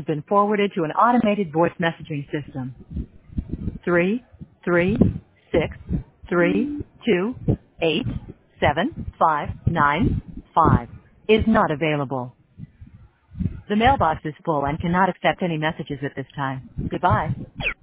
been forwarded to an automated voice messaging system. 33632875595 is not available. The mailbox is full and cannot accept any messages at this time. Goodbye.